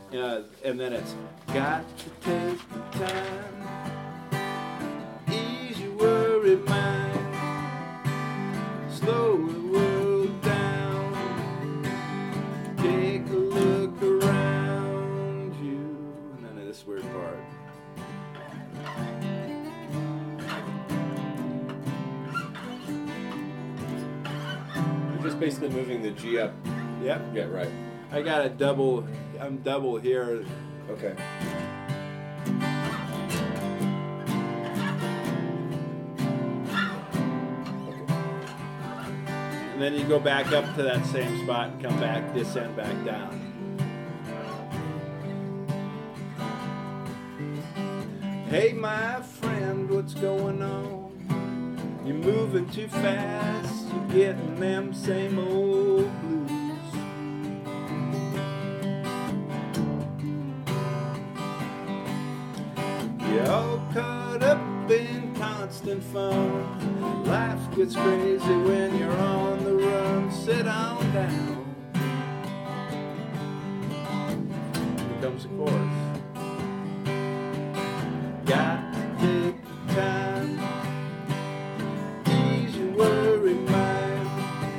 And then it's got to take the time, ease your worried mind, slow the world down, take a look around you. And then this weird part. You're just basically moving the G up. Yep. Yeah, right. I got a double. I'm double here. Okay. And then you go back up to that same spot and come back, descend back down. Hey, my friend, what's going on? You're moving too fast, you're getting them same old blues. You're all caught up in constant fun. Life gets crazy when you're on the run. Sit on down. Here comes the chorus. Got to take the time, ease your worried mind,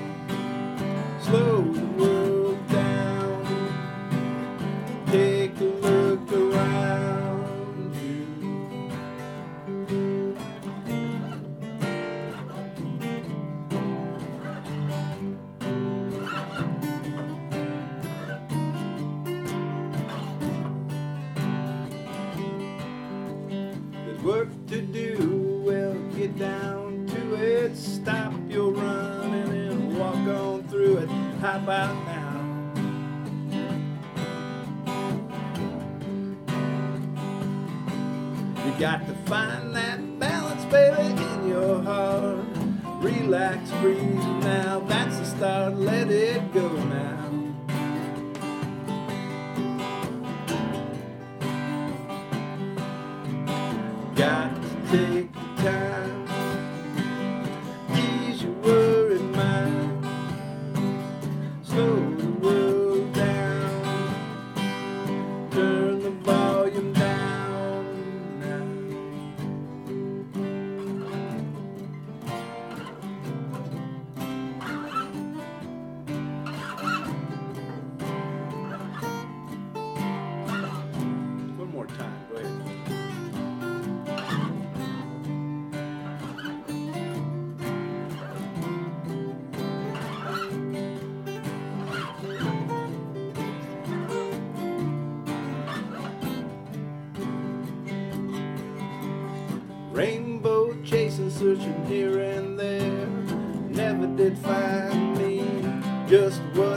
slow the world down, take a look around you. There's work to do, well, get down to it. Stop your running and walk on through it. How about now? You got to find that balance, baby, in your heart. Relax, breathe now. That's the start. Let it go now. Got to take the time, ease your worried mind, slow the world down, turn the volume down now. One more time, go ahead. Rainbow chasing, searching here and there, never did find me, just what